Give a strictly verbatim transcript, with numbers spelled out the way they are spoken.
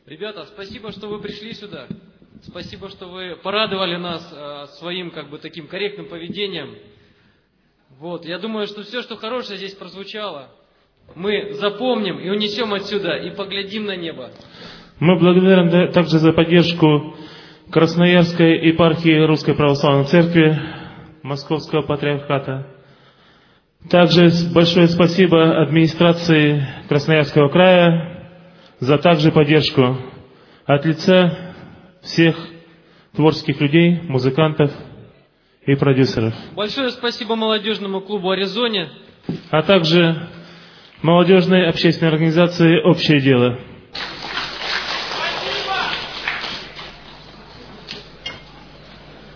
Ребята, спасибо, что вы пришли сюда. Спасибо, что вы порадовали нас э, своим как бы таким корректным поведением. Вот, я думаю, что все, что хорошее здесь прозвучало, мы запомним и унесем отсюда и поглядим на небо. Мы благодарим также за поддержку Красноярской епархии Русской Православной Церкви, Московского Патриархата. Также большое спасибо администрации Красноярского края за также поддержку от лица всех творческих людей, музыкантов и продюсеров. Большое спасибо молодежному клубу «Аризоне», а также молодежной общественной организации «Общее дело».